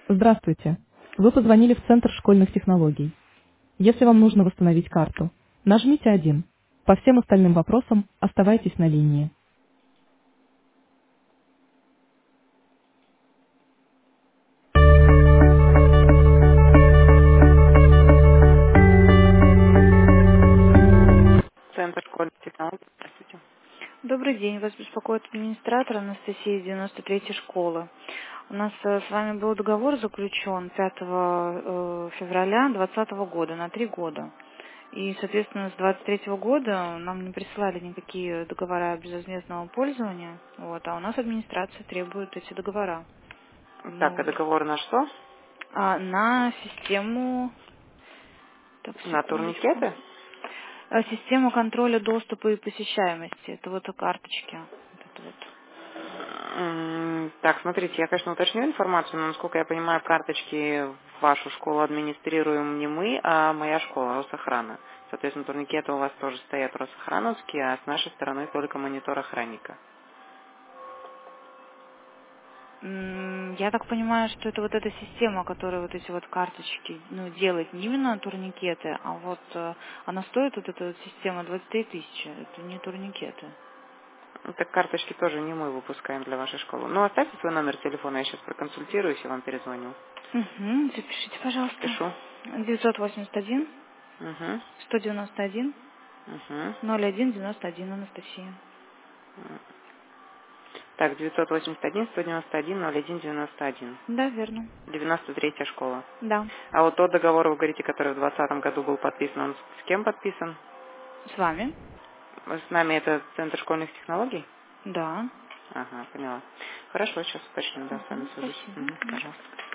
Здравствуйте. Вы позвонили в Центр школьных технологий. Если вам нужно восстановить карту, нажмите 1. По всем остальным вопросам оставайтесь на линии. Центр школьных технологий. Здравствуйте. Добрый день. Вас беспокоит администратор Анастасия из 93-й школы. У нас с вами был договор заключен 5 февраля 2020 года на 3 года. И, соответственно, с 23 года нам не присылали никакие договора безвозмездного пользования, вот, а у нас администрация требует эти договора. Так, а Ну, договор на что? на систему, так, На секундочку, турникеты? систему контроля доступа и посещаемости. Это вот карточки. Вот это вот. Так, смотрите, я, конечно, уточню информацию, но, насколько я понимаю, карточки в вашу школу администрируем не мы, а моя школа, Росохрана. Соответственно, турникеты у вас тоже стоят росохрановские, а с нашей стороны только монитор охранника. Я так понимаю, что это вот эта система, которая вот эти вот карточки, делает не именно турникеты, а вот она стоит, вот эта вот система, 23 тысячи. Это не турникеты. Так карточки тоже не мы выпускаем для вашей школы. Ну, оставьте свой номер телефона, я сейчас проконсультируюсь и вам перезвоню. Угу, запишите, пожалуйста. Пишу. 981 Угу. 191 Угу. 0191 Анастасия. Так, 981-191-01-91. Да, верно. 93-я школа. Да. А вот тот договор, вы говорите, который в 2020 году был подписан, он с кем подписан? С вами? С нами это Центр школьных технологий? Да. Ага, поняла. Хорошо, сейчас уточню, да, с вами свяжусь. Спасибо. Угу, пожалуйста.